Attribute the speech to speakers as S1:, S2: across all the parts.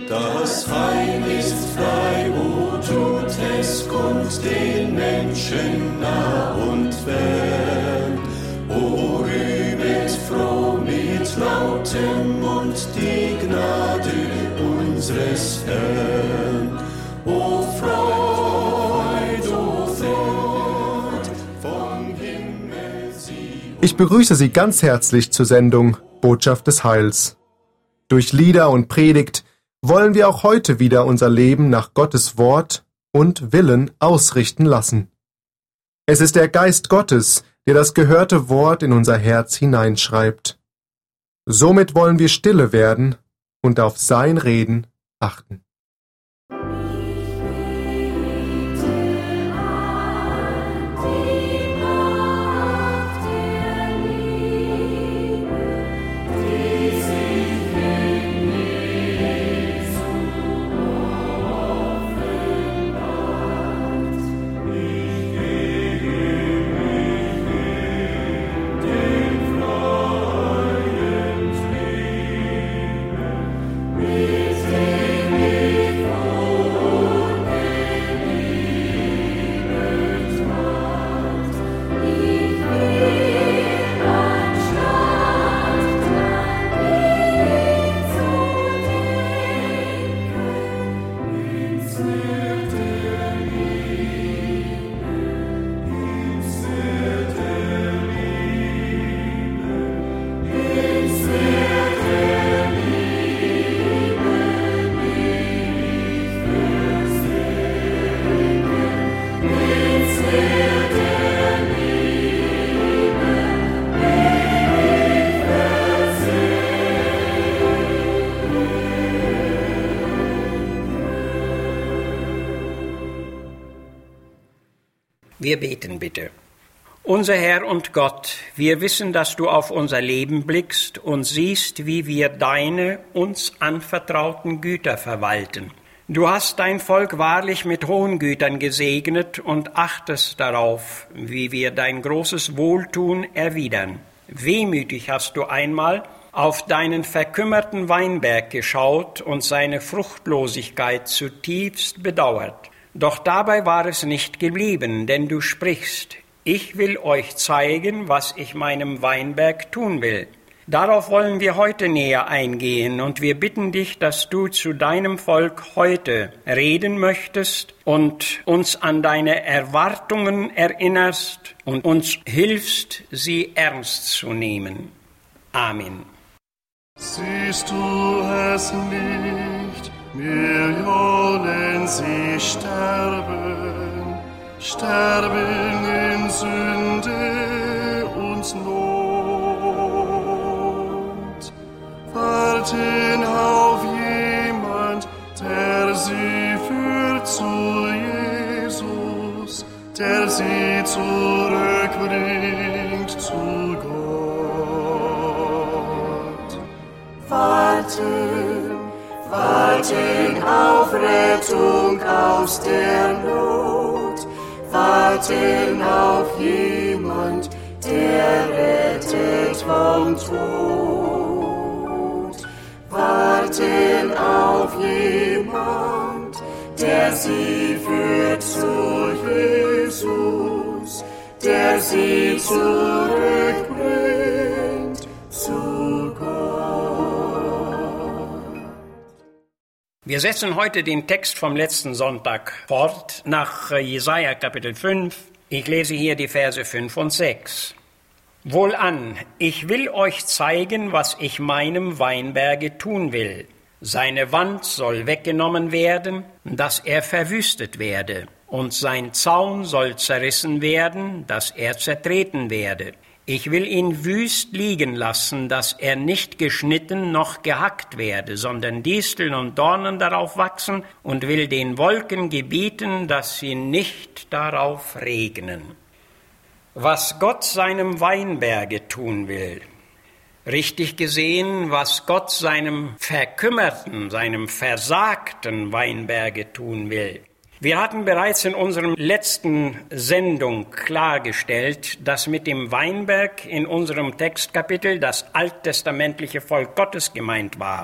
S1: Das Heil ist frei, o tut es kund den Menschen nah und fern. O rühmet froh mit lautem Mund die Gnade unseres Herrn. O Freud, vom Himmel sie.
S2: Ich begrüße Sie ganz herzlich zur Sendung Botschaft des Heils. Durch Lieder und Predigt wollen wir auch heute wieder unser Leben nach Gottes Wort und Willen ausrichten lassen. Es ist der Geist Gottes, der das gehörte Wort in unser Herz hineinschreibt. Somit wollen wir stille werden und auf sein Reden achten.
S3: Wir beten bitte. Unser Herr und Gott, wir wissen, dass du auf unser Leben blickst und siehst, wie wir deine uns anvertrauten Güter verwalten. Du hast dein Volk wahrlich mit hohen Gütern gesegnet und achtest darauf, wie wir dein großes Wohltun erwidern. Wehmütig hast du einmal auf deinen verkümmerten Weinberg geschaut und seine Fruchtlosigkeit zutiefst bedauert. Doch dabei war es nicht geblieben, denn du sprichst: Ich will euch zeigen, was ich meinem Weinberg tun will. Darauf wollen wir heute näher eingehen und wir bitten dich, dass du zu deinem Volk heute reden möchtest und uns an deine Erwartungen erinnerst und uns hilfst, sie ernst zu nehmen. Amen.
S1: Siehst du es nicht? Millionen sie sterben in Sünde und Not, warten auf jemand, der sie führt zu Jesus, der sie zurückbringt zu Gott. Warten auf Rettung aus der Not, warten auf jemand, der rettet vom Tod. Warten auf jemand, der sie führt zu Jesus, der sie zurückbringt zu Gott.
S3: Wir setzen heute den Text vom letzten Sonntag fort, nach Jesaja Kapitel 5. Ich lese hier die Verse 5 und 6. Wohlan, ich will euch zeigen, was ich meinem Weinberge tun will. Seine Wand soll weggenommen werden, dass er verwüstet werde, und sein Zaun soll zerrissen werden, dass er zertreten werde. Ich will ihn wüst liegen lassen, dass er nicht geschnitten noch gehackt werde, sondern Disteln und Dornen darauf wachsen, und will den Wolken gebieten, dass sie nicht darauf regnen. Was Gott seinem Weinberge tun will, richtig gesehen, was Gott seinem verkümmerten, seinem versagten Weinberge tun will. Wir hatten bereits in unserem letzten Sendung klargestellt, dass mit dem Weinberg in unserem Textkapitel das alttestamentliche Volk Gottes gemeint war.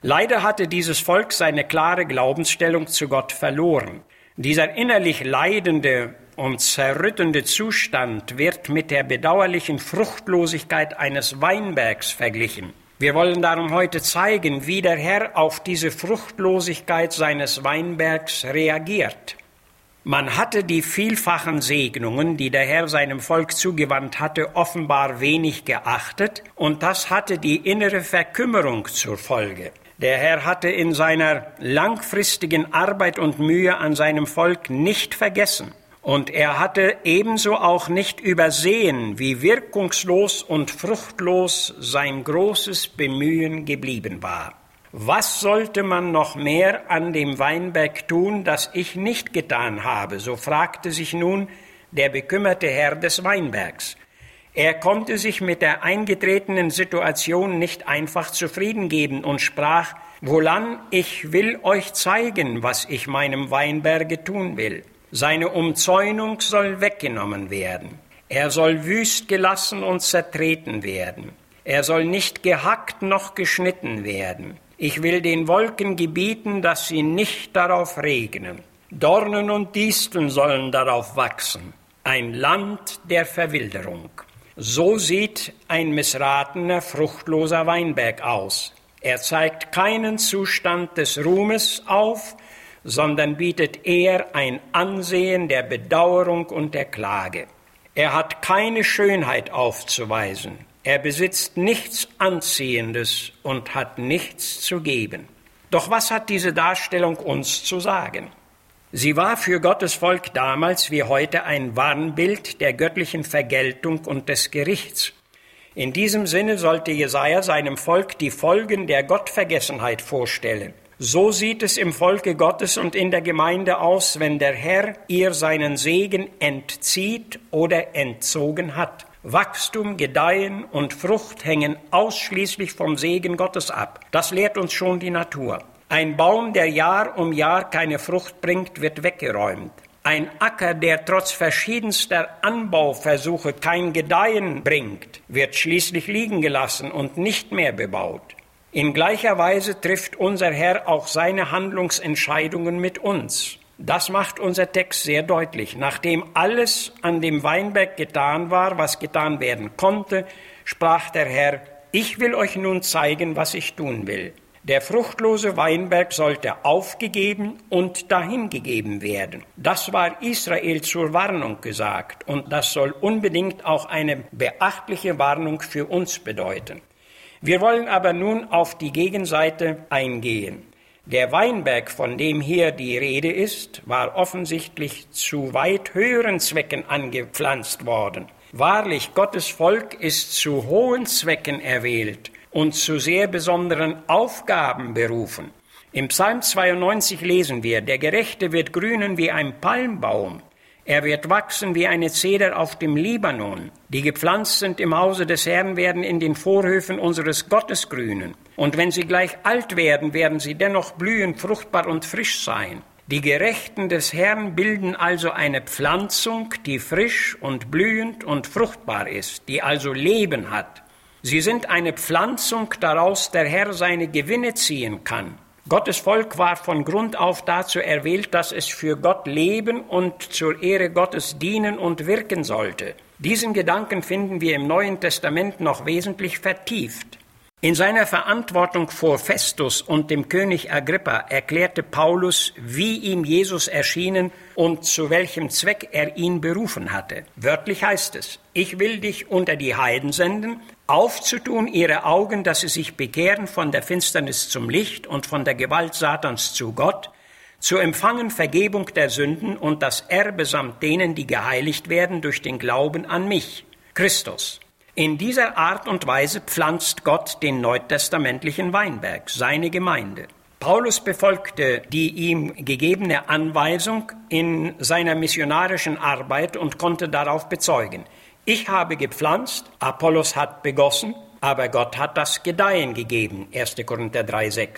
S3: Leider hatte dieses Volk seine klare Glaubensstellung zu Gott verloren. Dieser innerlich leidende und zerrüttende Zustand wird mit der bedauerlichen Fruchtlosigkeit eines Weinbergs verglichen. Wir wollen darum heute zeigen, wie der Herr auf diese Fruchtlosigkeit seines Weinbergs reagiert. Man hatte die vielfachen Segnungen, die der Herr seinem Volk zugewandt hatte, offenbar wenig geachtet, und das hatte die innere Verkümmerung zur Folge. Der Herr hatte in seiner langfristigen Arbeit und Mühe an seinem Volk nicht vergessen. Und er hatte ebenso auch nicht übersehen, wie wirkungslos und fruchtlos sein großes Bemühen geblieben war. Was sollte man noch mehr an dem Weinberg tun, das ich nicht getan habe? So fragte sich nun der bekümmerte Herr des Weinbergs. Er konnte sich mit der eingetretenen Situation nicht einfach zufrieden geben und sprach: Wohlan, ich will euch zeigen, was ich meinem Weinberge tun will. Seine Umzäunung soll weggenommen werden. Er soll wüst gelassen und zertreten werden. Er soll nicht gehackt noch geschnitten werden. Ich will den Wolken gebieten, dass sie nicht darauf regnen. Dornen und Disteln sollen darauf wachsen. Ein Land der Verwilderung. So sieht ein missratener, fruchtloser Weinberg aus. Er zeigt keinen Zustand des Ruhmes auf, sondern bietet eher ein Ansehen der Bedauerung und der Klage. Er hat keine Schönheit aufzuweisen. Er besitzt nichts Anziehendes und hat nichts zu geben. Doch was hat diese Darstellung uns zu sagen? Sie war für Gottes Volk damals wie heute ein Warnbild der göttlichen Vergeltung und des Gerichts. In diesem Sinne sollte Jesaja seinem Volk die Folgen der Gottvergessenheit vorstellen. So sieht es im Volke Gottes und in der Gemeinde aus, wenn der Herr ihr seinen Segen entzieht oder entzogen hat. Wachstum, Gedeihen und Frucht hängen ausschließlich vom Segen Gottes ab. Das lehrt uns schon die Natur. Ein Baum, der Jahr um Jahr keine Frucht bringt, wird weggeräumt. Ein Acker, der trotz verschiedenster Anbauversuche kein Gedeihen bringt, wird schließlich liegen gelassen und nicht mehr bebaut. In gleicher Weise trifft unser Herr auch seine Handlungsentscheidungen mit uns. Das macht unser Text sehr deutlich. Nachdem alles an dem Weinberg getan war, was getan werden konnte, sprach der Herr: Ich will euch nun zeigen, was ich tun will. Der fruchtlose Weinberg sollte aufgegeben und dahingegeben werden. Das war Israel zur Warnung gesagt, und das soll unbedingt auch eine beachtliche Warnung für uns bedeuten. Wir wollen aber nun auf die Gegenseite eingehen. Der Weinberg, von dem hier die Rede ist, war offensichtlich zu weit höheren Zwecken angepflanzt worden. Wahrlich, Gottes Volk ist zu hohen Zwecken erwählt und zu sehr besonderen Aufgaben berufen. Im Psalm 92 lesen wir: Der Gerechte wird grünen wie ein Palmbaum. Er wird wachsen wie eine Zeder auf dem Libanon. Die gepflanzt sind im Hause des Herrn, werden in den Vorhöfen unseres Gottes grünen. Und wenn sie gleich alt werden, werden sie dennoch blühen, fruchtbar und frisch sein. Die Gerechten des Herrn bilden also eine Pflanzung, die frisch und blühend und fruchtbar ist, die also Leben hat. Sie sind eine Pflanzung, daraus der Herr seine Gewinne ziehen kann. Gottes Volk war von Grund auf dazu erwählt, dass es für Gott leben und zur Ehre Gottes dienen und wirken sollte. Diesen Gedanken finden wir im Neuen Testament noch wesentlich vertieft. In seiner Verantwortung vor Festus und dem König Agrippa erklärte Paulus, wie ihm Jesus erschienen und zu welchem Zweck er ihn berufen hatte. Wörtlich heißt es: Ich will dich unter die Heiden senden, aufzutun ihre Augen, dass sie sich bekehren von der Finsternis zum Licht und von der Gewalt Satans zu Gott, zu empfangen Vergebung der Sünden und das Erbe samt denen, die geheiligt werden durch den Glauben an mich, Christus. In dieser Art und Weise pflanzt Gott den neutestamentlichen Weinberg, seine Gemeinde. Paulus befolgte die ihm gegebene Anweisung in seiner missionarischen Arbeit und konnte darauf bezeugen: Ich habe gepflanzt, Apollos hat begossen, aber Gott hat das Gedeihen gegeben. 1. Korinther 3,6.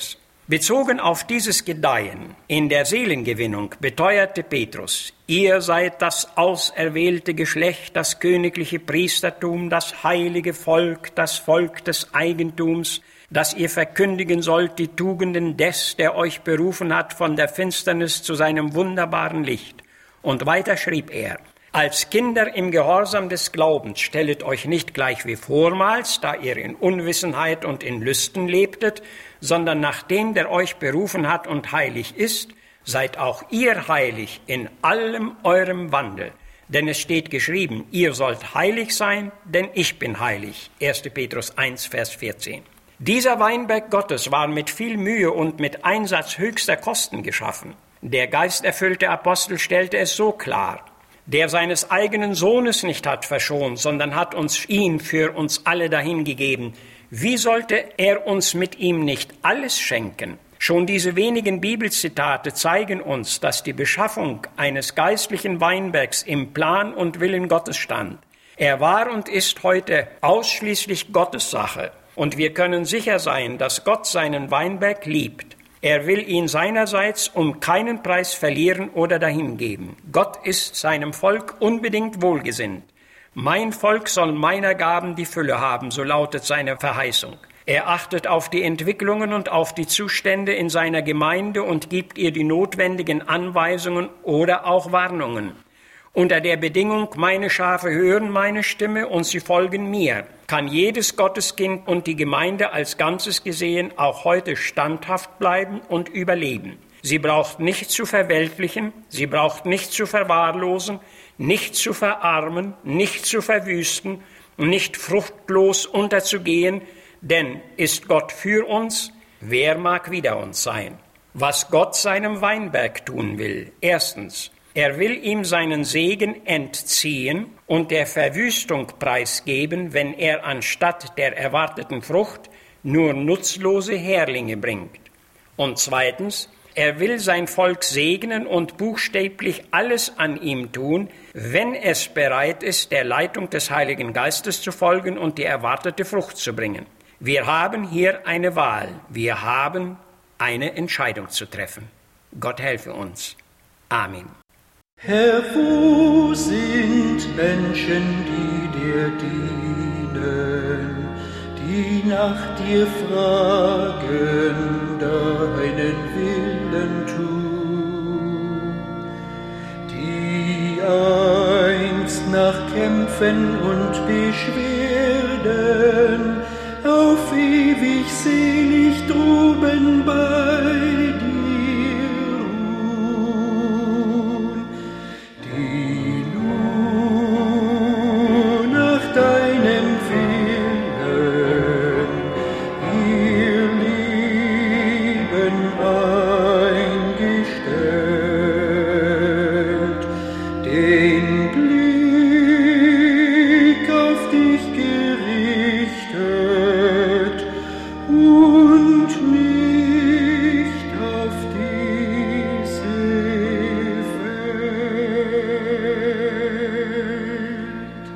S3: Bezogen auf dieses Gedeihen in der Seelengewinnung beteuerte Petrus: Ihr seid das auserwählte Geschlecht, das königliche Priestertum, das heilige Volk, das Volk des Eigentums, dass ihr verkündigen sollt die Tugenden des, der euch berufen hat von der Finsternis zu seinem wunderbaren Licht. Und weiter schrieb er: Als Kinder im Gehorsam des Glaubens stellet euch nicht gleich wie vormals, da ihr in Unwissenheit und in Lüsten lebtet, sondern nach dem, der euch berufen hat und heilig ist, seid auch ihr heilig in allem eurem Wandel. Denn es steht geschrieben, ihr sollt heilig sein, denn ich bin heilig. 1. Petrus 1, Vers 14. Dieser Weinberg Gottes war mit viel Mühe und mit Einsatz höchster Kosten geschaffen. Der geisterfüllte Apostel stellte es so klar: Der seines eigenen Sohnes nicht hat verschont, sondern hat uns ihn für uns alle dahingegeben. Wie sollte er uns mit ihm nicht alles schenken? Schon diese wenigen Bibelzitate zeigen uns, dass die Beschaffung eines geistlichen Weinbergs im Plan und Willen Gottes stand. Er war und ist heute ausschließlich Gottes Sache. Und wir können sicher sein, dass Gott seinen Weinberg liebt. Er will ihn seinerseits um keinen Preis verlieren oder dahingeben. Gott ist seinem Volk unbedingt wohlgesinnt. Mein Volk soll meiner Gaben die Fülle haben, so lautet seine Verheißung. Er achtet auf die Entwicklungen und auf die Zustände in seiner Gemeinde und gibt ihr die notwendigen Anweisungen oder auch Warnungen. Unter der Bedingung, meine Schafe hören meine Stimme und sie folgen mir, kann jedes Gotteskind und die Gemeinde als Ganzes gesehen auch heute standhaft bleiben und überleben. Sie braucht nicht zu verweltlichen, sie braucht nicht zu verwahrlosen, nicht zu verarmen, nicht zu verwüsten, nicht fruchtlos unterzugehen, denn ist Gott für uns, wer mag wider uns sein? Was Gott seinem Weinberg tun will: Erstens, er will ihm seinen Segen entziehen und der Verwüstung preisgeben, wenn er anstatt der erwarteten Frucht nur nutzlose Härlinge bringt. Und zweitens, er will sein Volk segnen und buchstäblich alles an ihm tun, wenn es bereit ist, der Leitung des Heiligen Geistes zu folgen und die erwartete Frucht zu bringen. Wir haben hier eine Wahl, wir haben eine Entscheidung zu treffen. Gott helfe uns. Amen.
S4: Herr, wo sind Menschen, die dir dienen, die nach dir fragen, deinen Willen tun, die einst nach Kämpfen und Beschwerden auf ewig selig droben bei dir ruhen, die nur nach deinem Willen ihr Leben eingestellt, den Blick auf dich gerichtet und nicht auf diese Welt.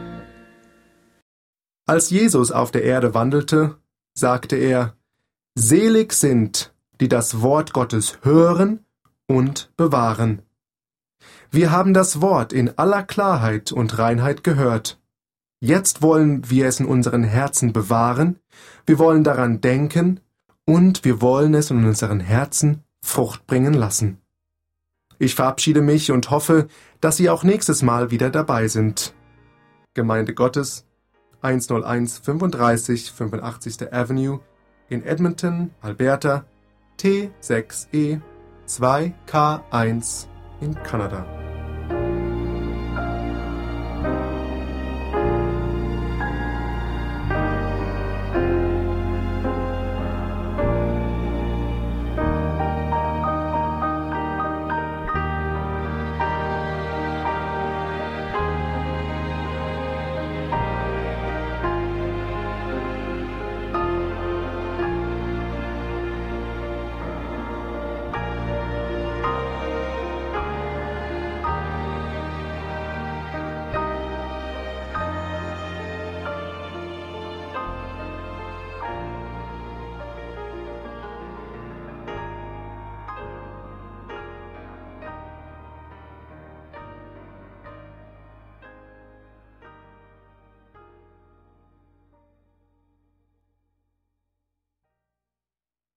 S2: Als Jesus auf der Erde wandelte, sagte er: Selig sind, die das Wort Gottes hören und bewahren. Wir haben das Wort in aller Klarheit und Reinheit gehört. Jetzt wollen wir es in unseren Herzen bewahren, wir wollen daran denken und wir wollen es in unseren Herzen Frucht bringen lassen. Ich verabschiede mich und hoffe, dass Sie auch nächstes Mal wieder dabei sind. Gemeinde Gottes, 101 35 85. Avenue in Edmonton, Alberta, T6E 2K1 in Kanada.